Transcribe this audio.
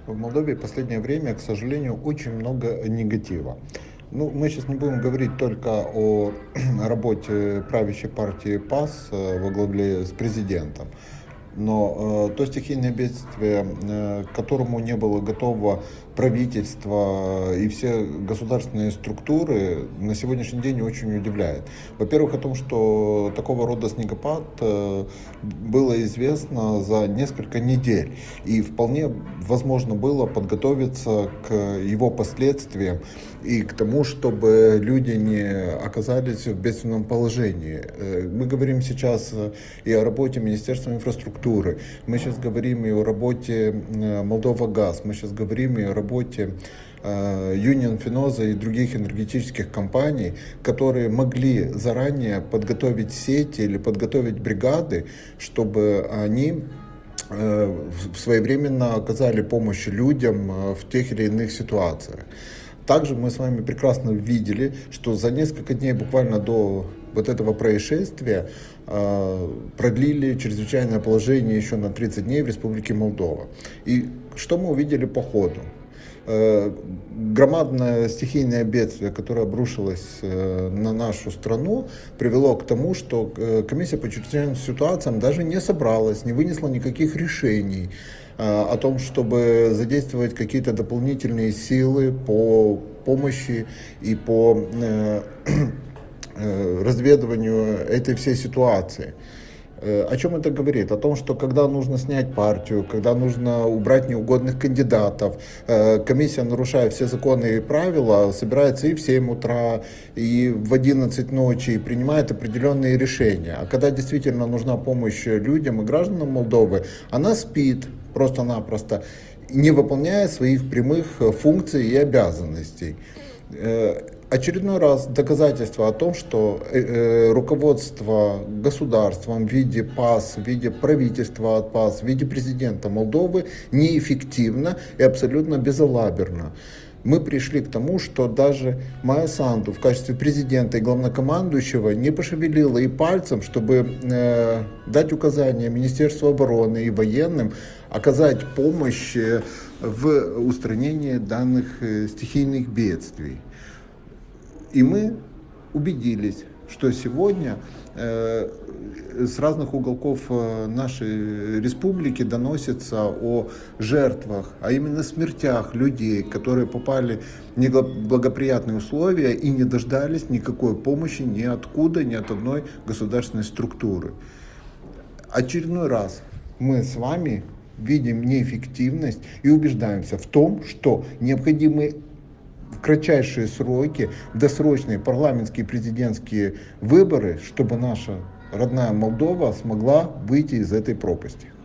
В Молдове в последнее время, к сожалению, очень много негатива. Ну, мы сейчас не будем говорить только о работе правящей партии ПАС во главе с президентом, но то стихийное бедствие, к которому не было готово правительство и все государственные структуры, на сегодняшний день очень удивляет. Во-первых, о том, что такого рода снегопад было известно за несколько недель, и вполне возможно было подготовиться к его последствиям и к тому, чтобы люди не оказались в бедственном положении. Мы говорим сейчас и о работе Министерства инфраструктуры, мы сейчас говорим и о работе Молдова Газ, мы сейчас говорим и о работе Union Fenosa и других энергетических компаний, которые могли заранее подготовить сети или подготовить бригады, чтобы они своевременно оказали помощь людям в тех или иных ситуациях. Также мы с вами прекрасно видели, что за несколько дней буквально до вот этого происшествия продлили чрезвычайное положение еще на 30 дней в Республике Молдова. И что мы увидели по ходу? Громадное стихийное бедствие, которое обрушилось на нашу страну, привело к тому, что комиссия по чрезвычайным ситуациям даже не собралась, не вынесла никаких решений о том, чтобы задействовать какие-то дополнительные силы по помощи и по разведыванию этой всей ситуации. О чем это говорит? О том, что когда нужно снять партию, когда нужно убрать неугодных кандидатов, комиссия, нарушая все законы и правила, собирается и в 7 утра, и в 11 ночи, и принимает определенные решения. А когда действительно нужна помощь людям и гражданам Молдовы, она спит просто-напросто, не выполняя своих прямых функций и обязанностей. Очередной раз доказательство о том, что руководство государством в виде ПАС, в виде правительства от ПАС, в виде президента Молдовы неэффективно и абсолютно безалаберно. Мы пришли к тому, что даже Майя Санду в качестве президента и главнокомандующего не пошевелила и пальцем, чтобы дать указания Министерству обороны и военным оказать помощь в устранении данных стихийных бедствий. И мы убедились, что сегодня с разных уголков нашей республики доносится о жертвах, а именно смертях людей, которые попали в неблагоприятные условия и не дождались никакой помощи ни откуда, ни от одной государственной структуры. Очередной раз мы с вами видим неэффективность и убеждаемся в том, что необходимы в кратчайшие сроки досрочные парламентские и президентские выборы, чтобы наша родная Молдова смогла выйти из этой пропасти.